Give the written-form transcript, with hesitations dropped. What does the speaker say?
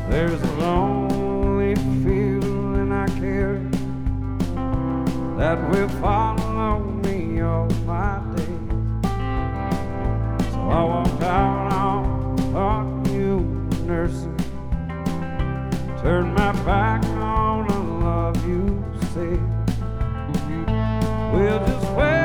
There's a lonely feeling I carry that will follow me all my days. So I walked out on the thought you were nursing, turned my back on the love you said. We'll just wait.